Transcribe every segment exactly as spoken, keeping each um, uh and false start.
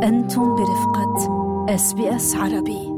أنتم برفقة إس بي إس عربي.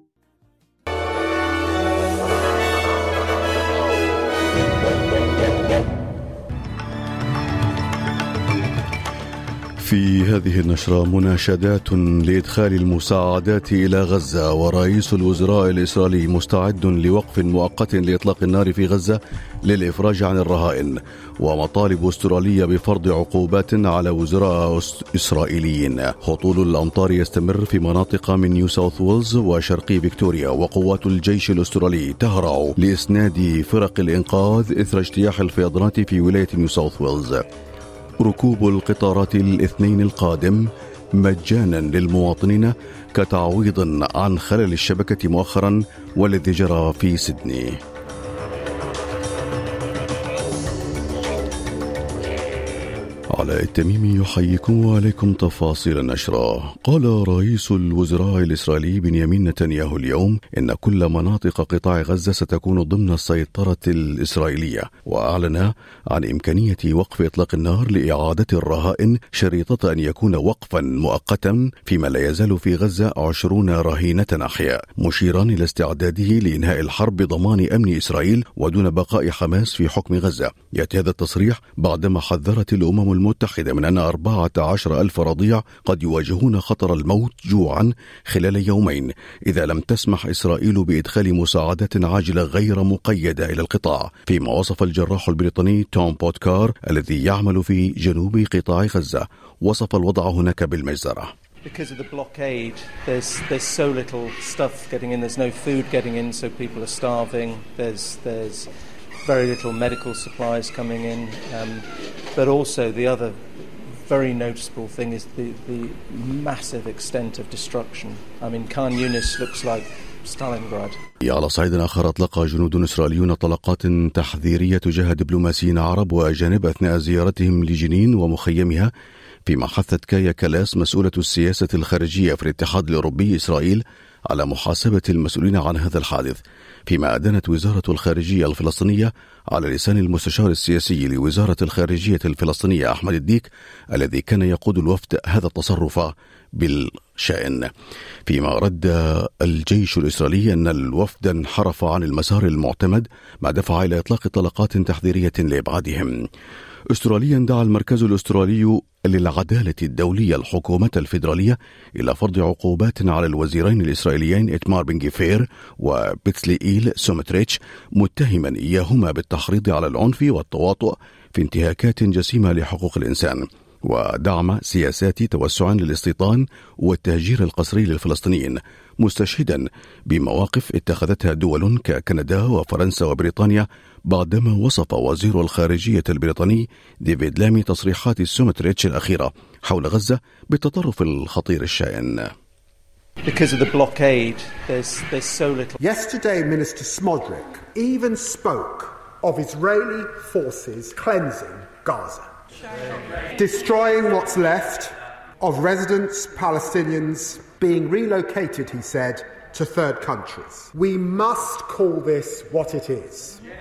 في هذه النشرة مناشدات لإدخال المساعدات إلى غزة، ورئيس الوزراء الإسرائيلي مستعد لوقف مؤقت لإطلاق النار في غزة للإفراج عن الرهائن، ومطالب أسترالية بفرض عقوبات على وزراء إسرائيليين. هطول الأمطار يستمر في مناطق من نيو ساوث ويلز وشرقي فيكتوريا، وقوات الجيش الأسترالي تهرع لإسناد فرق الإنقاذ إثر اجتياح الفيضانات في ولاية نيو ساوث ويلز. ركوب القطارات الاثنين القادم مجانا للمواطنين كتعويض عن خلل الشبكة مؤخرا والذي جرى في سيدني. علاء التميمي يحييكم وعليكم تفاصيل النشرة. قال رئيس الوزراء الإسرائيلي بنيامين نتنياهو اليوم إن كل مناطق قطاع غزة ستكون ضمن السيطرة الإسرائيلية، وأعلن عن إمكانية وقف إطلاق النار لإعادة الرهائن شريطة أن يكون وقفا مؤقتا فيما لا يزال في غزة عشرون رهينة أحياء، مشيرا إلى استعداده لإنهاء الحرب بضمان أمن إسرائيل ودون بقاء حماس في حكم غزة. يأتي هذا التصريح بعدما حذرت الأمم المتحدة من أن أربعة عشر ألف رضيع قد يواجهون خطر الموت جوعا خلال يومين إذا لم تسمح إسرائيل بإدخال مساعدات عاجلة غير مقيدة إلى القطاع، فيما وصف الجراح البريطاني توم بودكار الذي يعمل في جنوب قطاع غزة وصف الوضع هناك بالمجزرة. Because of the blockade, there's there's so little stuff getting in. There's no food getting in, so people are starving. There's there's very little medical supplies coming in, um, but also the other very noticeable thing is the, the massive extent of destruction. I mean, Khan Yunis looks like Stalingrad. على صعيد آخر، أطلق جنود إسرائيليون طلقات تحذيرية تجاه دبلوماسيين عرب وأجانب أثناء زيارتهم لجنين ومخيمها، فيما حثت كايا كالاس مسؤولة السياسة الخارجية في الاتحاد الأوروبي إسرائيل على محاسبة المسؤولين عن هذا الحادث، فيما أدانت وزارة الخارجية الفلسطينية على لسان المستشار السياسي لوزارة الخارجية الفلسطينية أحمد الديك الذي كان يقود الوفد هذا التصرف بالشأن، فيما رد الجيش الإسرائيلي أن الوفد انحرف عن المسار المعتمد ما دفع إلى إطلاق طلقات تحذيرية لإبعادهم. أستراليا دعا المركز الأسترالي للعدالة الدولية الحكومة الفيدرالية إلى فرض عقوبات على الوزيرين الإسرائيليين إتمار بن غفير وبيتسليئيل سومتريتش، متهما إياهما بالتحريض على العنف والتواطؤ في انتهاكات جسيمة لحقوق الإنسان ودعم سياسات توسع للاستيطان والتهجير القسري للفلسطينيين، مستشهدا بمواقف اتخذتها دول ككندا وفرنسا وبريطانيا بعدما وصف وزير الخارجية البريطاني ديفيد لامي تصريحات سومتريتش الأخيرة حول غزة بالتطرف الخطير الشائن. Because of the blockade, there's there's so little. Yesterday, Minister Smodrik even spoke of Israeli forces cleansing Gaza, destroying what's left of residents, Palestinians, being relocated, he said, to third countries. We must call this what it is.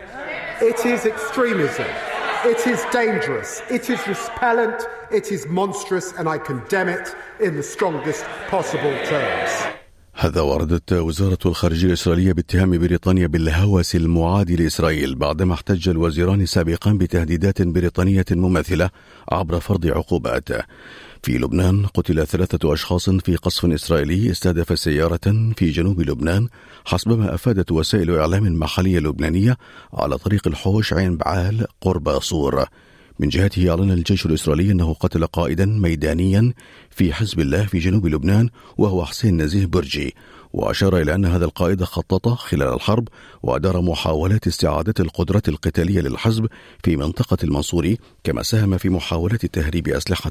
It is extremism. It is dangerous. It is repellent. It is monstrous, and I condemn it in the strongest possible terms. هذا وردت وزارة الخارجية الإسرائيلية باتهام بريطانيا بالهوس المعادي لإسرائيل بعدما احتج الوزيران سابقا بتهديدات بريطانية مماثلة عبر فرض عقوبات. في لبنان قتل ثلاثة أشخاص في قصف إسرائيلي استهدف سيارة في جنوب لبنان حسبما أفادت وسائل إعلام محلية لبنانية على طريق الحوش عين بعال قرب صور. من جهته أعلن الجيش الإسرائيلي أنه قتل قائدا ميدانيا في حزب الله في جنوب لبنان وهو حسين نزيه برجي، وأشار إلى أن هذا القائد خطط خلال الحرب وأدار محاولات استعادة القدرة القتالية للحزب في منطقة المنصوري، كما ساهم في محاولة تهريب أسلحة.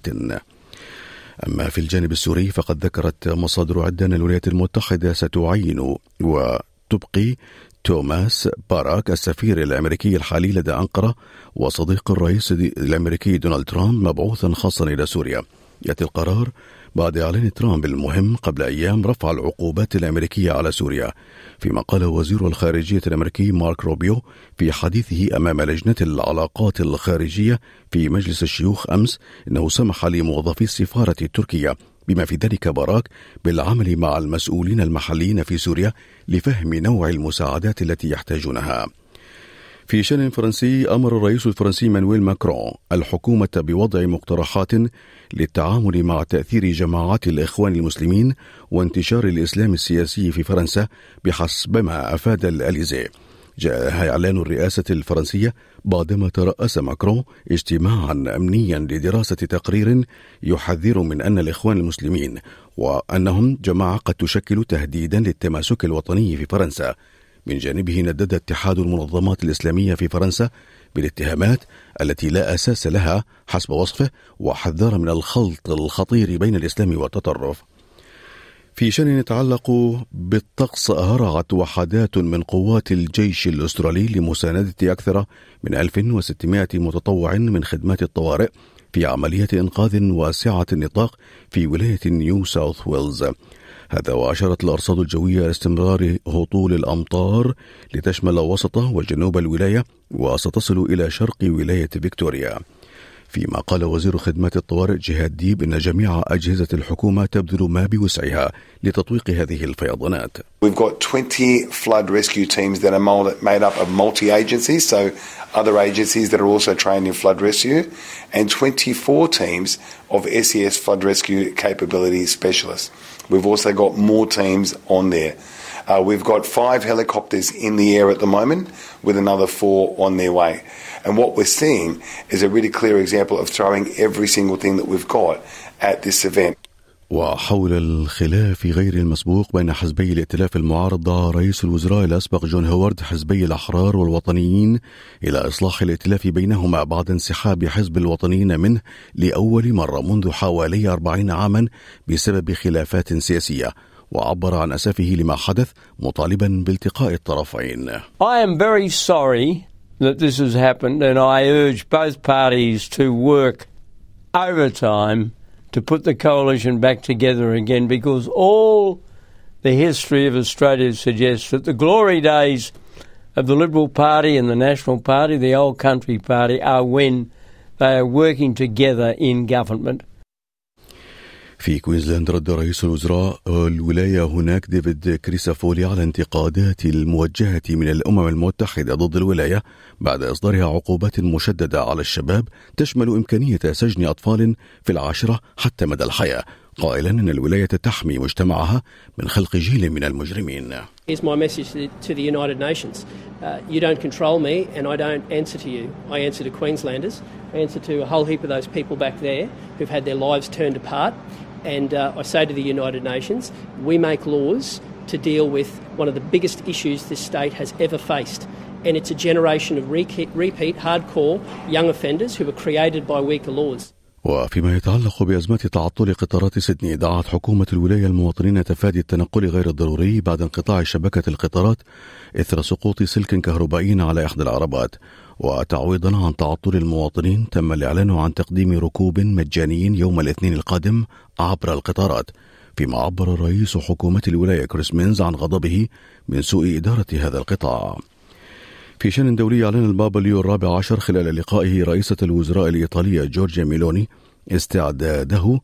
أما في الجانب السوري فقد ذكرت مصادر عدة أن الولايات المتحدة ستعين وتبقي توماس باراك السفير الأمريكي الحالي لدى أنقرة وصديق الرئيس الأمريكي دونالد ترامب مبعوثا خاصا إلى سوريا. يأتي القرار بعد إعلان ترامب المهم قبل أيام رفع العقوبات الأمريكية على سوريا، فيما قال وزير الخارجية الأمريكي مارك روبيو في حديثه أمام لجنة العلاقات الخارجية في مجلس الشيوخ أمس إنه سمح لموظفي السفارة التركية بما في ذلك باراك بالعمل مع المسؤولين المحليين في سوريا لفهم نوع المساعدات التي يحتاجونها. في شأن فرنسي، أمر الرئيس الفرنسي مانويل ماكرون الحكومة بوضع مقترحات للتعامل مع تأثير جماعات الإخوان المسلمين وانتشار الإسلام السياسي في فرنسا بحسب ما أفاد الأليزيه. جاء إعلان الرئاسة الفرنسية بعدما ترأس ماكرون اجتماعا أمنيا لدراسة تقرير يحذر من أن الإخوان المسلمين وأنهم جماعة قد تشكل تهديدا للتماسك الوطني في فرنسا. من جانبه ندد اتحاد المنظمات الإسلامية في فرنسا بالاتهامات التي لا أساس لها حسب وصفه، وحذر من الخلط الخطير بين الإسلام والتطرف. في شأن يتعلق بالطقس، هرعت وحدات من قوات الجيش الأسترالي لمساندة أكثر من ألف وستمائة متطوع من خدمات الطوارئ في عملية إنقاذ واسعة النطاق في ولاية نيو ساوث ويلز. هذا وأشارت الأرصاد الجوية إلى استمرار هطول الأمطار لتشمل وسط وجنوب الولاية وستصل إلى شرق ولاية فيكتوريا. فيما قال وزير خدمات الطوارئ جهاد ديب إن جميع أجهزة الحكومة تبذل ما بوسعها لتطويق هذه الفيضانات. We've got twenty flood rescue teams that are made up of multi-agencies, so other agencies that are also trained in flood rescue, and twenty-four teams of S E S flood rescue capability specialists. We've also got more teams on there. Uh, we've got five helicopters in the air at the moment with another four on their way. And what we're seeing is a really clear example of throwing every single thing that we've got at this event. وحول الخلاف غير المسبوق بين حزبي الائتلاف المعارض، دعا رئيس الوزراء الأسبق جون هوارد حزبي الأحرار والوطنيين إلى إصلاح الائتلاف بينهما بعد انسحاب حزب الوطنيين منه لأول مرة منذ حوالي أربعين عاما بسبب خلافات سياسية، وعبر عن أسفه لما حدث مطالبا بالتقاء الطرفين. I am very sorry that this has happened, and I urge both parties to work overtime to put the coalition back together again, because all the history of Australia suggests that the glory days of the Liberal Party and the National Party, the old country party, are when they are working together in government. في كوينزلاند، رد رئيس الوزراء الولاية هناك ديفيد كريسافولي على انتقادات الموجهة من الأمم المتحدة ضد الولاية بعد إصدارها عقوبات مشددة على الشباب تشمل إمكانية سجن أطفال في العاشرة حتى مدى الحياة، قائلا أن الولاية تحمي مجتمعها من خلق جيل من المجرمين. Here's my message to the United Nations. Uh, you don't control me and I don't answer to you. I answer to Queenslanders. I answer to a whole heap of those people back there who've had their lives turned apart. And uh, I say to the United Nations, we make laws to deal with one of the biggest issues this state has ever faced. And it's a generation of repeat, repeat hardcore young offenders who were created by weaker laws. وفيما يتعلق بأزمة تعطل قطارات سيدني، دعت حكومة الولاية المواطنين تفادي التنقل غير الضروري بعد انقطاع شبكة القطارات إثر سقوط سلك كهربائي على إحدى العربات. وتعويضا عن تعطل المواطنين، تم الإعلان عن تقديم ركوب مجاني يوم الاثنين القادم عبر القطارات، فيما عبر رئيس حكومة الولاية كريس مينز عن غضبه من سوء إدارة هذا القطاع. في شأن دولي، أعلن البابا ليو الرابع عشر خلال لقائه رئيسة الوزراء الإيطالية جورجيا ميلوني استعداده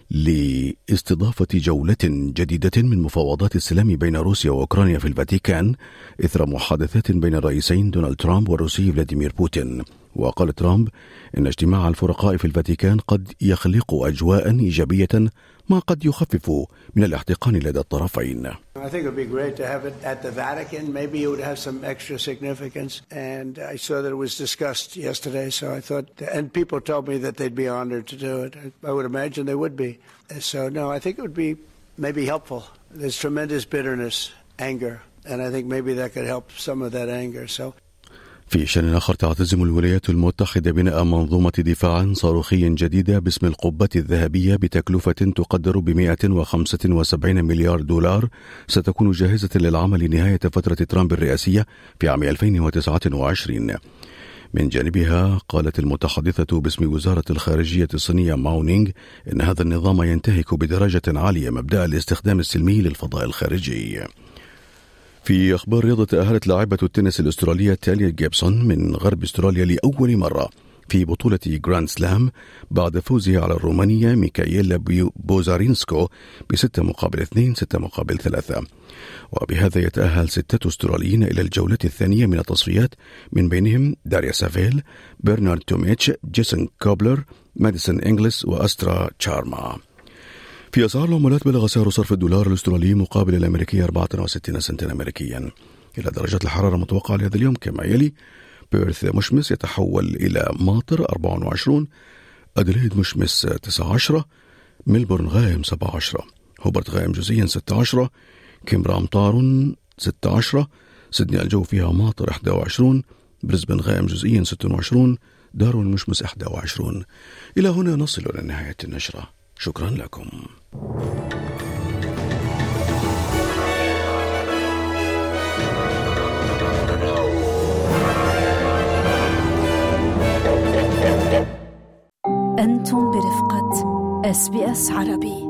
لاستضافة جولة جديدة من مفاوضات السلام بين روسيا وأوكرانيا في الفاتيكان إثر محادثات بين الرئيسين دونالد ترامب والروسي فلاديمير بوتين. وقال ترامب إن اجتماع الفرقاء في الفاتيكان قد يخلق أجواء إيجابية ما قد يخفف من الاحتقان لدى الطرفين. I think it would be great to have it at the Vatican. Maybe it would have some extra significance. And I saw that it was discussed yesterday, so I thought, and people told me that they'd be honored to do it. I would imagine they would be. So no, I think it would be maybe helpful. There's tremendous bitterness, anger, and I think maybe that could help some of that anger. So. في شأن آخر، تعتزم الولايات المتحدة بناء منظومة دفاع صاروخي جديدة باسم القبة الذهبية بتكلفة تقدر ب مئة وخمسة وسبعين مليار دولار، ستكون جاهزة للعمل نهاية فترة ترامب الرئاسية في عام ألفين وتسعة وعشرين. من جانبها، قالت المتحدثة باسم وزارة الخارجية الصينية ماو نينغ إن هذا النظام ينتهك بدرجة عالية مبدأ الاستخدام السلمي للفضاء الخارجي. في أخبار رياضة، تأهلت لاعبة التنس الأسترالية تاليا جيبسون من غرب أستراليا لأول مرة في بطولة جراند سلام بعد فوزه على الرومانية ميكاييلا بوزارينسكو بستة مقابل اثنين ستة مقابل ثلاثة. وبهذا يتأهل ستة أستراليين إلى الجولة الثانية من التصفيات، من بينهم داريا سافيل، برنارد توميتش، جيسون كوبلر، ماديسون إنجلس وأسترا تشارما. في أسعار العملات بلغ سعر صرف الدولار الأسترالي مقابل الأمريكي أربعة وستين سنتا أمريكيا. إلى درجة الحرارة المتوقعة لهذا اليوم كما يلي: بيرث مشمس يتحول إلى ماطر أربعة وعشرين، أدليد مشمس تسعة عشر، ملبورن غائم سبعة عشر، هوبرت غائم جزئيا ستة عشر، كيمبرا أمطار ستة عشر، سيدني الجو فيها ماطر إحدى وعشرين، بريسبن غائم جزئيا ستة وعشرين، داروين مشمس إحدى وعشرين. إلى هنا نصل إلى نهاية النشرة. شكرا لكم. أنتم برفقة إس بي إس عربي.